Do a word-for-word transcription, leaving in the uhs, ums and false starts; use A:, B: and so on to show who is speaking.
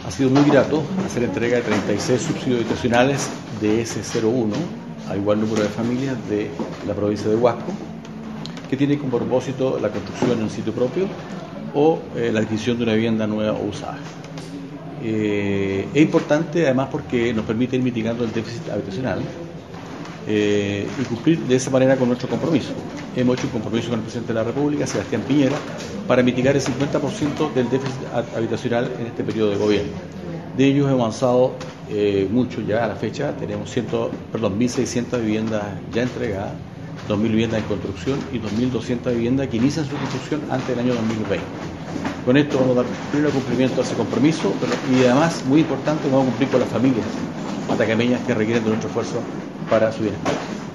A: Ha sido muy grato hacer entrega de treinta y seis subsidios habitacionales de ese cero uno a igual número de familias de la provincia de Huasco, que tiene como propósito la construcción en un sitio propio o eh, la adquisición de una vivienda nueva o usada. Eh, es importante además porque nos permite ir mitigando el déficit habitacional eh, y cumplir de esa manera con nuestro compromiso. Hemos hecho un compromiso con el presidente de la República, Sebastián Piñera, para mitigar el cincuenta por ciento del déficit habitacional en este periodo de gobierno. De ellos hemos avanzado eh, mucho ya a la fecha. Tenemos mil seiscientas viviendas ya entregadas, dos mil viviendas en construcción y dos mil doscientas viviendas que inician su construcción antes del año dos mil veinte. Con esto vamos a dar pleno cumplimiento a ese compromiso, pero, y además, muy importante, vamos a cumplir con las familias atacameñas que requieren de nuestro esfuerzo para su bienestar.